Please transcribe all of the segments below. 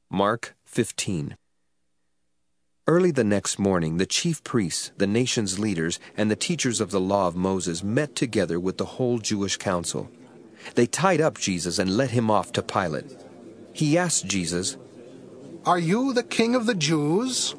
Mark 15. Early the next morning, the chief priests, the nation's leaders, and the teachers of the law of Moses met together with the whole Jewish council. They tied up Jesus and led him off to Pilate. He asked Jesus, "Are you the king of the Jews?"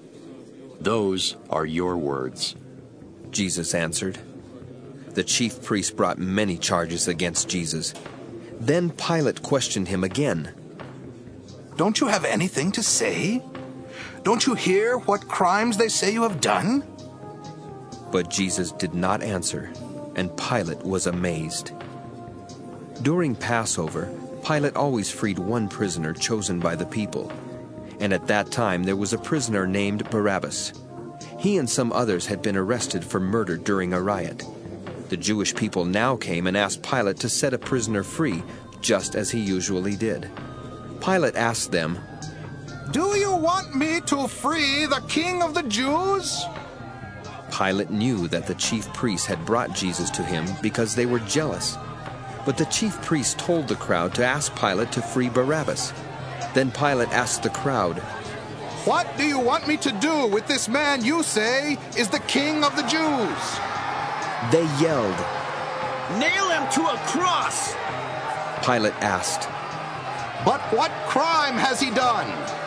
"Those are your words," Jesus answered. The chief priests brought many charges against Jesus. Then Pilate questioned him again. "Don't you have anything to say? Don't you hear what crimes they say you have done?" But Jesus did not answer, and Pilate was amazed. During Passover, Pilate always freed one prisoner chosen by the people. And at that time there was a prisoner named Barabbas. He and some others had been arrested for murder during a riot. The Jewish people now came and asked Pilate to set a prisoner free, just as he usually did. Pilate asked them, "Do you want me to free the king of the Jews?" Pilate knew that the chief priests had brought Jesus to him because they were jealous. But the chief priests told the crowd to ask Pilate to free Barabbas. Then Pilate asked the crowd, "What do you want me to do with this man you say is the king of the Jews?" They yelled. "Nail him to a cross!" Pilate asked, "But what crime has he done?"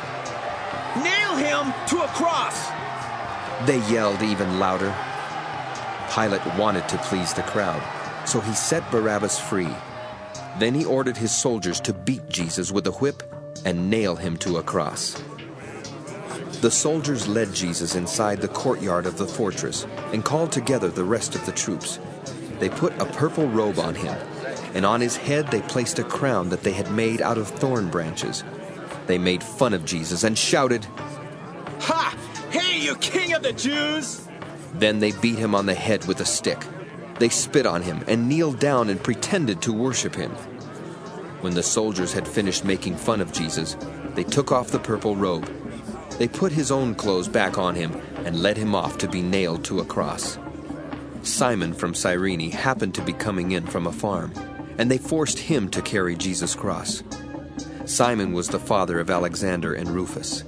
"Nail him to a cross!" They yelled even louder. Pilate wanted to please the crowd, so he set Barabbas free. Then he ordered his soldiers to beat Jesus with a whip and nail him to a cross. The soldiers led Jesus inside the courtyard of the fortress and called together the rest of the troops. They put a purple robe on him, and on his head they placed a crown that they had made out of thorn branches. They made fun of Jesus and shouted, "Ha! Hey, you king of the Jews!" Then they beat him on the head with a stick. They spit on him and kneeled down and pretended to worship him. When the soldiers had finished making fun of Jesus, they took off the purple robe. They put his own clothes back on him and led him off to be nailed to a cross. Simon from Cyrene happened to be coming in from a farm, and they forced him to carry Jesus' cross. Simon was the father of Alexander and Rufus.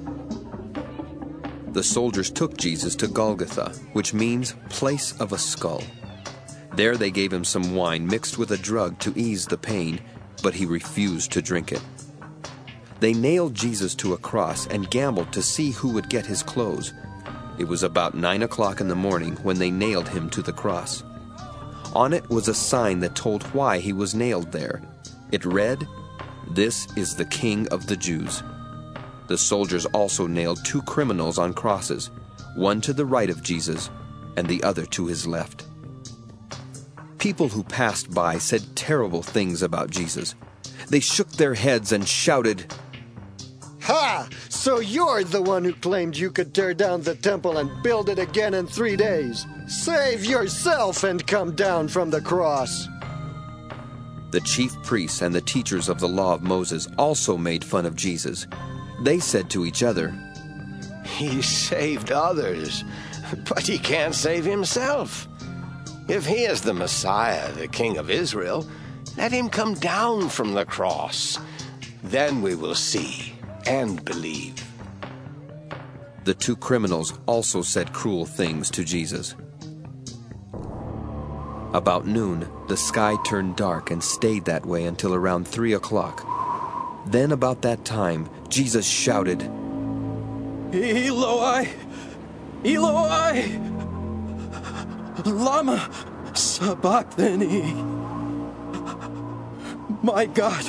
The soldiers took Jesus to Golgotha, which means place of a skull. There they gave him some wine mixed with a drug to ease the pain, but he refused to drink it. They nailed Jesus to a cross and gambled to see who would get his clothes. It was about 9 o'clock in the morning when they nailed him to the cross. On it was a sign that told why he was nailed there. It read, "This is the King of the Jews." The soldiers also nailed 2 criminals on crosses, one to the right of Jesus and the other to his left. People who passed by said terrible things about Jesus. They shook their heads and shouted, "Ha! So you're the one who claimed you could tear down the temple and build it again in 3 days. Save yourself and come down from the cross." The chief priests and the teachers of the law of Moses also made fun of Jesus. They said to each other, "He saved others, but he can't save himself. If he is the Messiah, the King of Israel, let him come down from the cross. Then we will see and believe." The 2 criminals also said cruel things to Jesus. About noon, the sky turned dark and stayed that way until around 3 o'clock. Then about that time, Jesus shouted, "Eloi, Eloi, lama sabachthani. My God,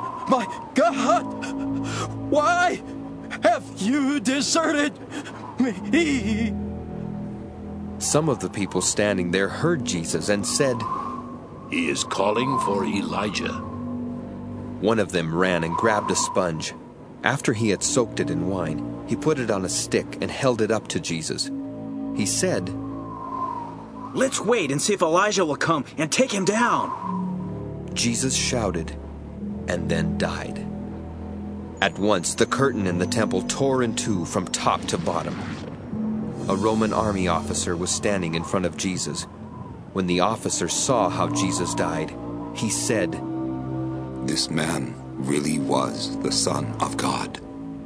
why have you deserted me?" Some of the people standing there heard Jesus and said, "He is calling for Elijah." One of them ran and grabbed a sponge. After he had soaked it in wine, he put it on a stick and held it up to Jesus. He said, "Let's wait and see if Elijah will come and take him down." Jesus shouted and then died. At once the curtain in the temple tore in two from top to bottom. A Roman army officer was standing in front of Jesus. When the officer saw how Jesus died, he said, "This man really was the Son of God."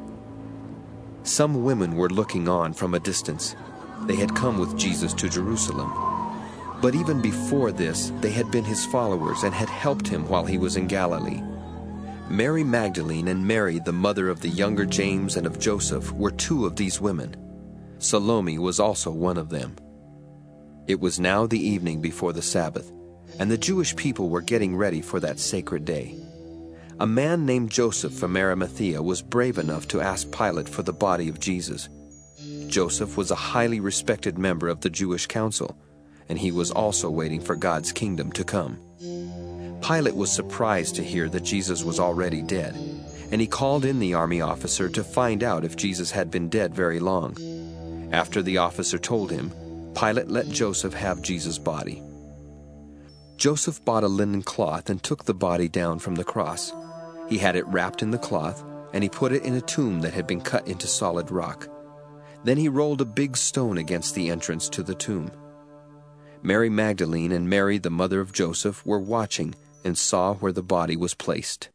Some women were looking on from a distance. They had come with Jesus to Jerusalem. But even before this, they had been his followers and had helped him while he was in Galilee. Mary Magdalene and Mary, the mother of the younger James and of Joseph, were two of these women. Salome was also one of them. It was now the evening before the Sabbath, and the Jewish people were getting ready for that sacred day. A man named Joseph from Arimathea was brave enough to ask Pilate for the body of Jesus. Joseph was a highly respected member of the Jewish council, and he was also waiting for God's kingdom to come. Pilate was surprised to hear that Jesus was already dead, and he called in the army officer to find out if Jesus had been dead very long. After the officer told him, Pilate let Joseph have Jesus' body. Joseph bought a linen cloth and took the body down from the cross. He had it wrapped in the cloth, and he put it in a tomb that had been cut into solid rock. Then he rolled a big stone against the entrance to the tomb. Mary Magdalene and Mary, the mother of Joseph, were watching and saw where the body was placed.